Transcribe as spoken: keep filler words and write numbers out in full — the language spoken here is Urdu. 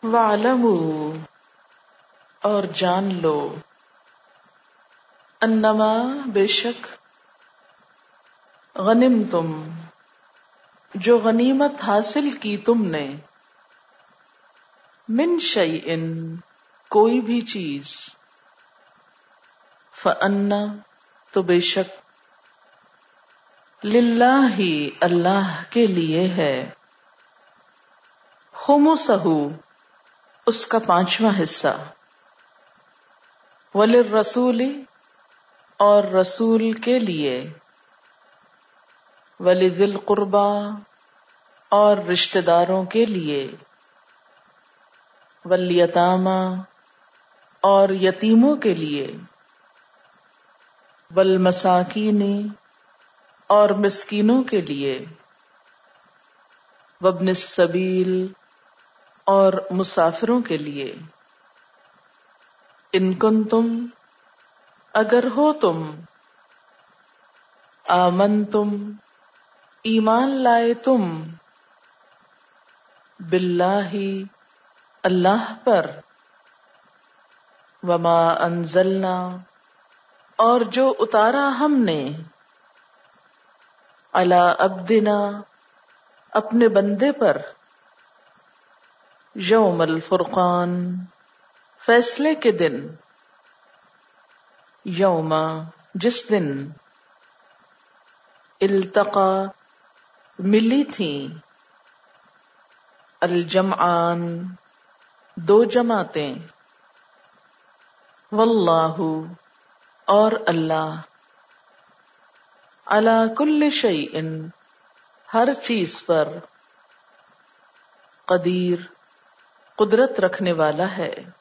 وَاعْلَمُوا اور جان لو، انما بے شک، غنمتم جو غنیمت حاصل کی تم نے، من شیئن کوئی بھی چیز، فَأَنَّ تو بے شک، للہ اللہ کے لیے ہے، خمسہ اس کا پانچواں حصہ، وللرسول اور رسول کے لیے، ولذی القربی اور رشتہ داروں کے لیے، والیتامی اور یتیموں کے لیے، والمساکین اور مسکینوں کے لیے، وابن السبیل اور مسافروں کے لیے، ان کنتم اگر ہو تم، آمنتم ایمان لائے تم، باللہ اللہ پر، وما انزلنا اور جو اتارا ہم نے، علی عبدنا اپنے بندے پر، یوم الفرقان فیصلے کے دن، یوم جس دن، التقی ملی تھیں، الجمعان دو جماعتیں، واللہ اور اللہ، علی کل شیء ہر چیز پر، قدیر قدرت رکھنے والا ہے۔